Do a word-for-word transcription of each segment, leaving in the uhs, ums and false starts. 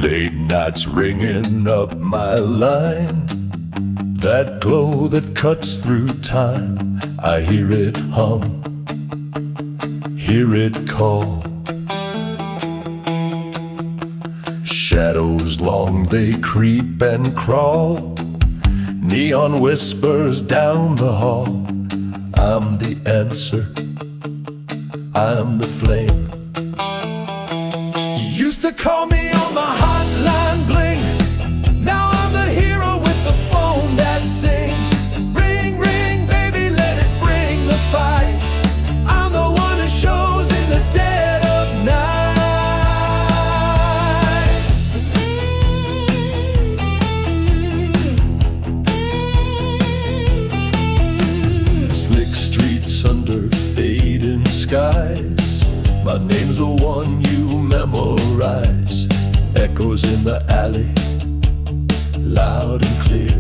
Late nights ringing up my line, that glow that cuts through time. I hear it hum, hear it call. Shadows long they creep and crawl, neon whispers down the hall. I'm the answer, I'm the flame. You used to call me on my hotline bling, now I'm the hero with the phone that sings. Ring, ring, baby, let it bring the fight. I'm the one who shows in the dead of night. Slick streets under fading skies, my name's the one you memorize. Echoes in the alley, loud and clear.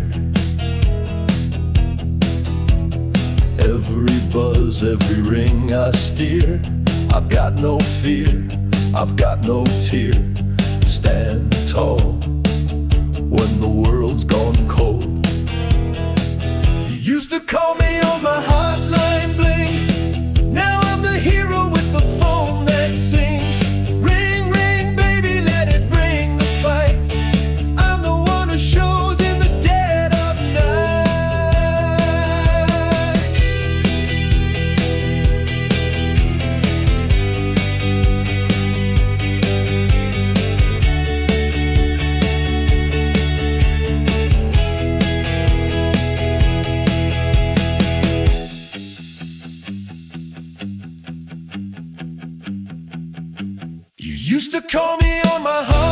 Every buzz, every ring I steer. I've got no fear, I've got no tear. Stand tall when the world's gone cold. You used to call me on my hotline bling, now I'm the hero with the phone that sings. Ring, ring, baby, let it bring the fight. I'm the one who shows in the dead of You used to call me on my heart.